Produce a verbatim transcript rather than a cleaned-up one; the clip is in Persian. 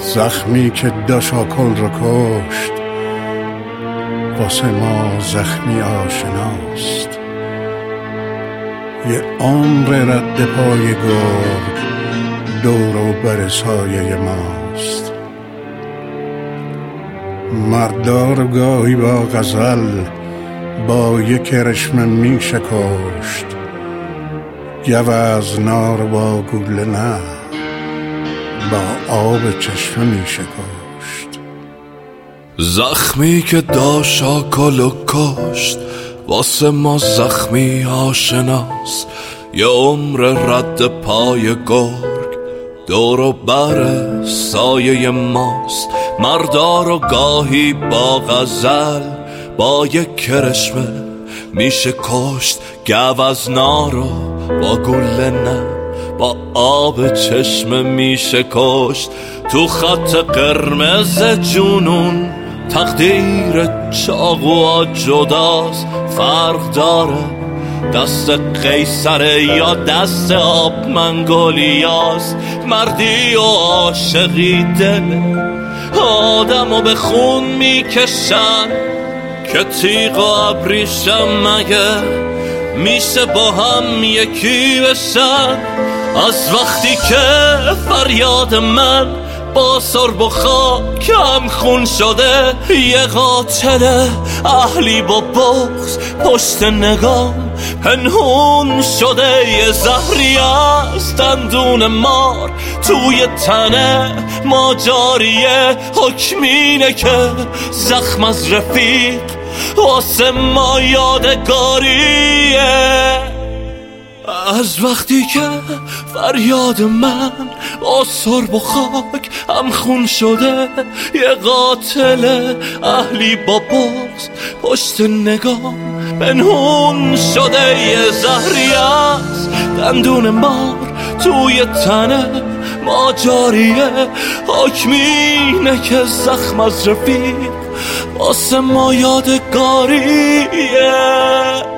زخمی که داشاکل رو کشت واسه ما زخمی آشناست. یه عمر رد پای گرگ دور و بر سایه ماست. مردار گاهی با غزل با یک کرشمه می شکشت، گوزنا رو با گوله نه با آب چشمه می شکشت. زخمی که داشاکل و کشت واسه ما زخمی آشناست. یه عمر رد پای گرگ دور و بر سایه ماست. مردار و گاهی با غزل با یک کرشمه میشه کشت، گوزنا رو با گوله نه با آب چشمه میشه کشت. تو خط قرمز جنون تقدیر چاقوها جداست. فرق داره دست قیصر یا دست آب منگولیاست. مردی و عاشقی دل آدمو به خون میکشن که تیغ و ابریشم مگه میشه با هم یکی بشن. از وقتی که فریاد من با سرب و خاک هم خون شده، یه قاتل اهلی با بغض پشت نگام پنهون شده. یه زهری از دندون مار توی تنه ما جاریه. حکمینه که زخم از رفیق واسه ما یادگاریه. از وقتی که فریاد من با سرب و خاک هم خون شده، یه قاتل اهلی با بغض پشت نگام پنهون شده. یه زهری از دندون مار توی تنه ما جاریه. حکمینه که زخم از رفیق واسه ما یادگاریه.